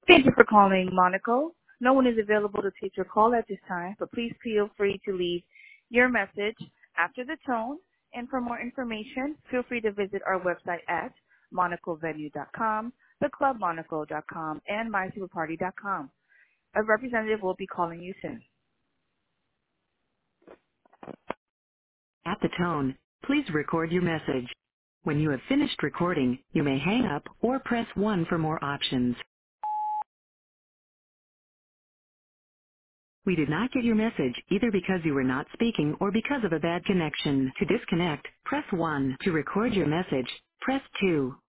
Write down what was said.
Thank you for calling Monaco. No one is available to take your call at this time, but please feel free to leave your message after the tone. And for more information, feel free to visit our website at monacovenue.com, theclubmonaco.com, and mysuperparty.com. A representative will be calling you soon. At the tone, please record your message. When you have finished recording, you may hang up or press 1 for more options. We did not get your message either because you were not speaking or because of a bad connection. To disconnect, press 1. To record your message, press 2.